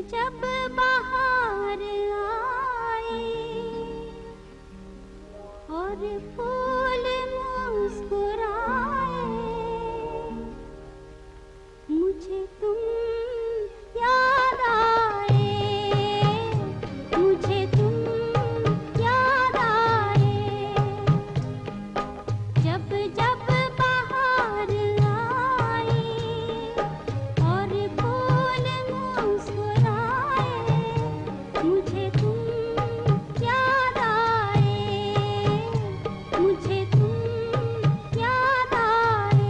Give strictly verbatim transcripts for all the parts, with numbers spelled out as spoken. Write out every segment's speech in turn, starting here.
जब बाहर आए और फूल मुस्कुराए, मुझे तुम याद आए, मुझे तुम याद आए। जब जब बाहर आए और फूल मुस्कुराए, मुझे तुम याद आए, मुझे तुम याद आए।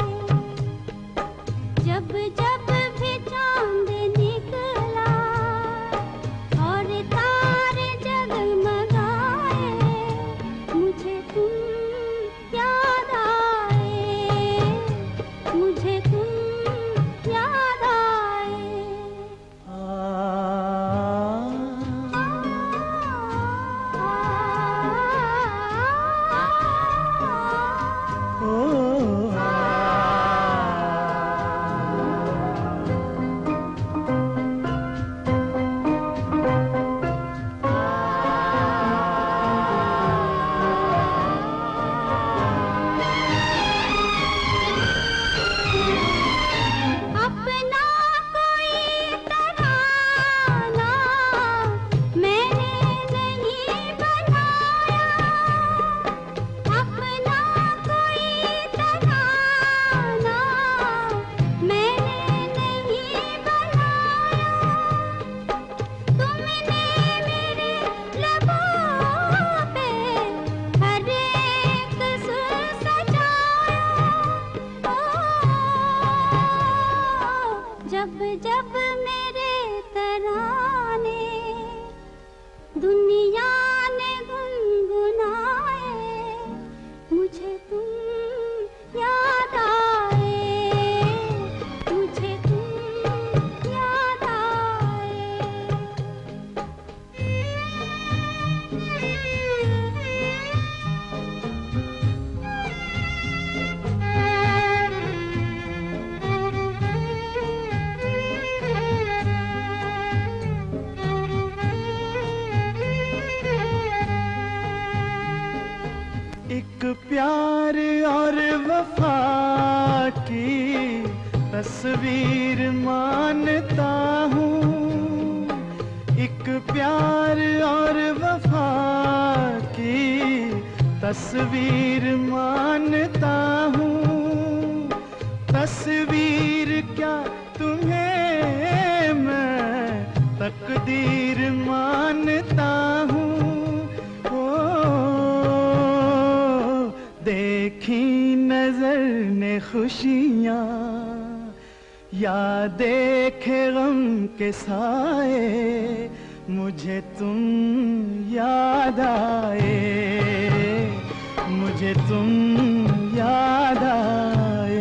जब जब भी चांद निकला और तारे जगमगाए, मुझे तुम याद आए, मुझे तुम याद आए। अपना कोई तराना मैंने नहीं बनाया, अपना कोई तराना मैंने नहीं बनाया। तुमने मेरे लबों पे हर एक सुर सजाया। ओ, जब जब मेरे तराने दुनिया ने गुनगुनाए, मुझे तुम याद आए, मुझे तुम याद एक प्यार और वफा की तस्वीर मानता हूँ, एक प्यार और वफा की तस्वीर मानता हूँ। तस्वीर क्या तुम्हें मैं तकदीर मानता हूँ। ओ, देखी नजर ने खुशियाँ या देखे गम के साए, मुझे तुम याद आए, मुझे तुम याद आए।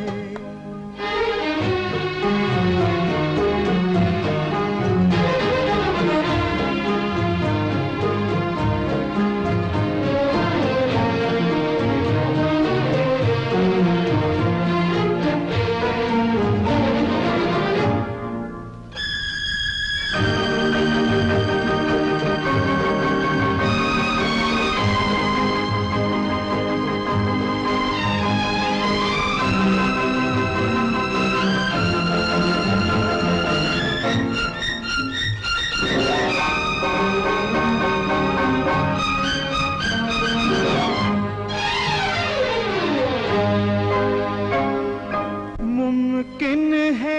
मुमकिन है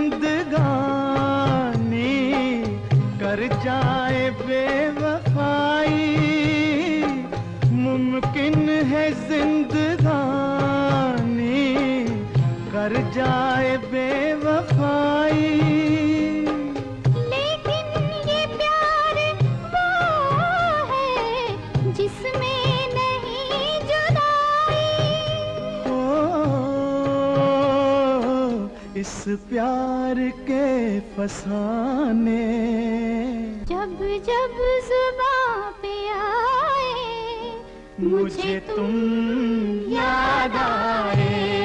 जिंदगानी कर जाए बेवफाई, मुमकिन है जिंदगानी कर जाए बेवफाई। लेकिन ये प्यार वो है जिसमें नहीं जुदाई। ओ, इस प्यार के फसाने जब जब जुबां पे आए, मुझे तुम याद आए,